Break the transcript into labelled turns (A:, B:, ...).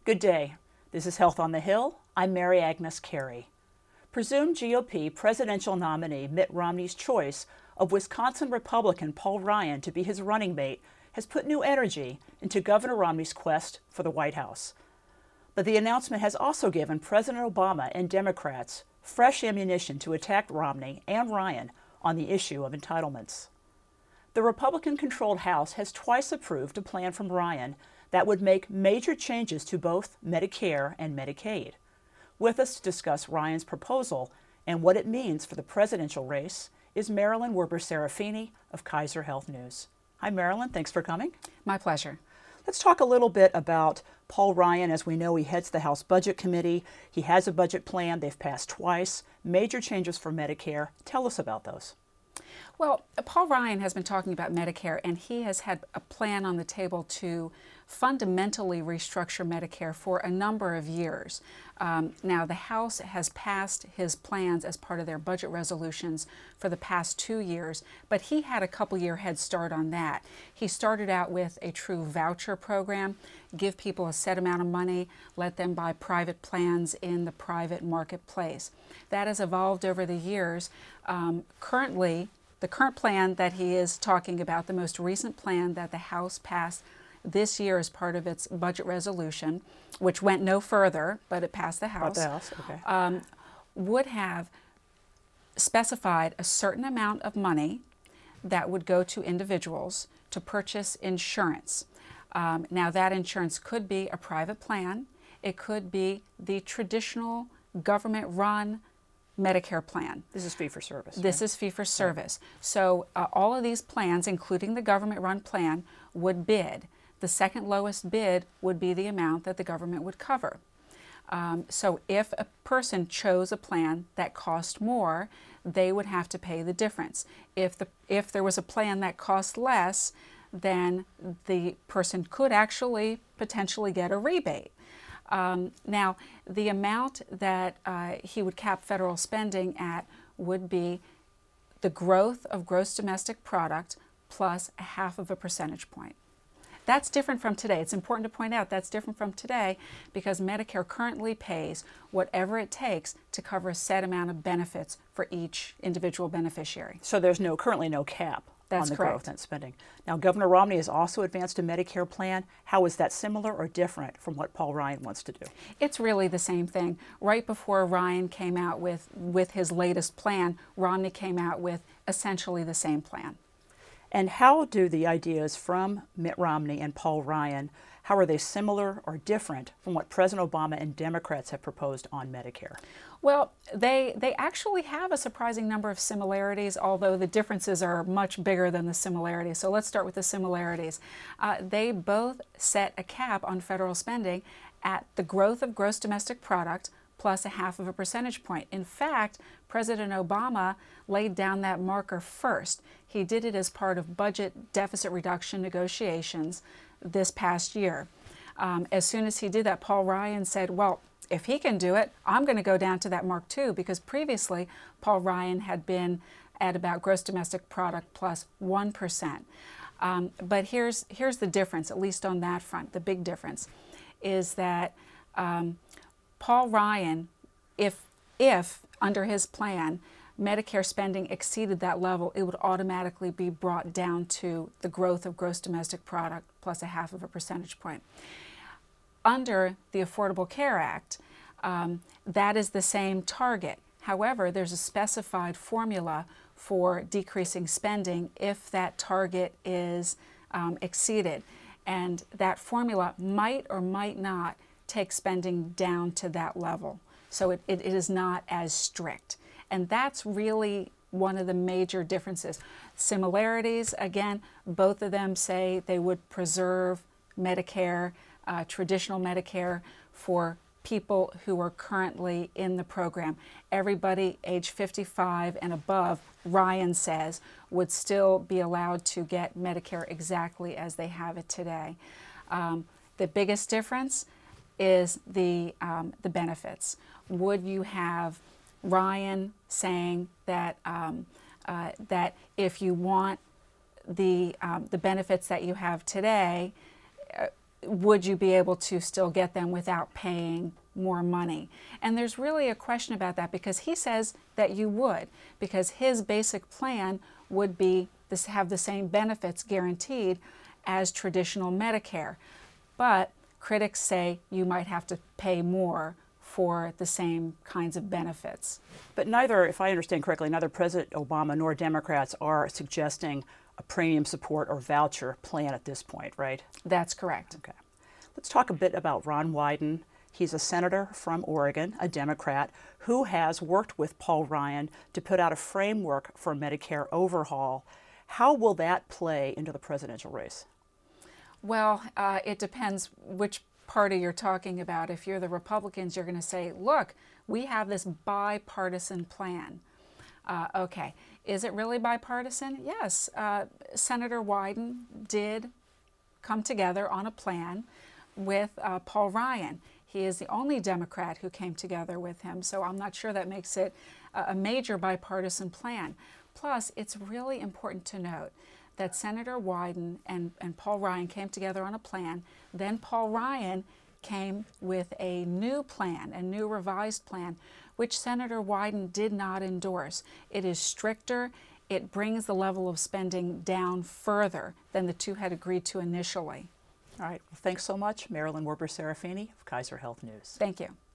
A: Good day. This is Health on the Hill. I'm Mary Agnes Carey. Presumed GOP presidential nominee Mitt Romney's choice of Wisconsin Republican Paul Ryan to be his running mate has put new energy into Governor Romney's quest for the White House. But the announcement has also given President Obama and Democrats fresh ammunition to attack Romney and Ryan on the issue of entitlements. The Republican-controlled House has twice approved a plan from Ryan that would make major changes to both Medicare and Medicaid. With us to discuss Ryan's proposal and what it means for the presidential race is Marilyn Werber-Serafini of Kaiser Health News. Hi, Marilyn. Thanks for coming.
B: My pleasure.
A: Let's talk a little bit about Paul Ryan. As we know, he heads the House Budget Committee. He has a budget plan. They've passed twice. Major changes for Medicare. Tell us about those.
B: Well, Paul Ryan has been talking about Medicare, and he has had a plan on the table to fundamentally restructure Medicare for a number of years. Now, the House has passed his plans as part of their budget resolutions for the past 2 years, but he had a couple-year head start on that. He started out with a true voucher program, give people a set amount of money, let them buy private plans in the private marketplace. That has evolved over the years. Currently, the current plan that he is talking about, the most recent plan that the House passed this year as part of its budget resolution, which went no further, but it passed the House,
A: Okay.
B: would have specified a certain amount of money that would go to individuals to purchase insurance. Now, that insurance could be a private plan. It could be the traditional government-run Medicare plan.
A: This is fee-for-service.
B: This is fee-for-service. So all of these plans, including the government-run plan, would bid. The second lowest bid would be the amount that the government would cover. So if a person chose a plan that cost more, they would have to pay the difference. If there was a plan that cost less, then the person could actually potentially get a rebate. Now, the amount that he would cap federal spending at would be the growth of gross domestic product plus 0.5 percentage point. That's different from today. It's important to point out that's different from today because Medicare currently pays whatever it takes to cover a set amount of benefits for each individual beneficiary.
A: So there's currently no cap on the growth and spending. Now, Governor Romney has also advanced a Medicare plan. How is that similar or different from what Paul Ryan wants to do?
B: It's really the same thing. Right before Ryan came out with his latest plan, Romney came out with essentially the same plan.
A: And how do the ideas from Mitt Romney and Paul Ryan, how are they similar or different from what President Obama and Democrats have proposed on Medicare?
B: Well, they actually have a surprising number of similarities, although the differences are much bigger than the similarities. So let's start with the similarities. They both set a cap on federal spending at the growth of gross domestic product plus 0.5 percentage point. In fact, President Obama laid down that marker first. He did it as part of budget deficit reduction negotiations this past year. As soon as he did that, Paul Ryan said, well, if he can do it, I'm going to go down to that mark too, because previously Paul Ryan had been at about gross domestic product plus 1%. But here's the difference, at least on that front. The big difference is that Paul Ryan, if under his plan, Medicare spending exceeded that level, it would automatically be brought down to the growth of gross domestic product plus 0.5 percentage point. Under the Affordable Care Act, that is the same target. However, there's a specified formula for decreasing spending if that target is exceeded. And that formula might or might not take spending down to that level. So it is not as strict. And that's really one of the major differences. Similarities, again, both of them say they would preserve Medicare, traditional Medicare, for people who are currently in the program. Everybody age 55 and above, Ryan says, would still be allowed to get Medicare exactly as they have it today. The biggest difference is the benefits. Would you have Ryan saying that that if you want the benefits that you have today, would you be able to still get them without paying more money? And there's really a question about that, because he says that you would, because his basic plan would be this, have the same benefits guaranteed as traditional Medicare. But critics say you might have to pay more for the same kinds of benefits.
A: But neither, if I understand correctly, neither President Obama nor Democrats are suggesting a premium support or voucher plan at this point, right?
B: That's correct.
A: Okay. Let's talk a bit about Ron Wyden. He's a senator from Oregon, a Democrat, who has worked with Paul Ryan to put out a framework for Medicare overhaul. How will that play into the presidential race?
B: Well, it depends which party you're talking about. If you're the Republicans, you're going to say, look, we have this bipartisan plan. Okay, is it really bipartisan? Yes, Senator Wyden did come together on a plan with Paul Ryan. He is the only Democrat who came together with him, so I'm not sure that makes it a major bipartisan plan. Plus, it's really important to note that Senator Wyden and Paul Ryan came together on a plan. Then Paul Ryan came with a new plan, a new revised plan, which Senator Wyden did not endorse. It is stricter. It brings the level of spending down further than the two had agreed to initially.
A: All right. Well, thanks so much, Marilyn Werber-Serafini of Kaiser Health News.
B: Thank you.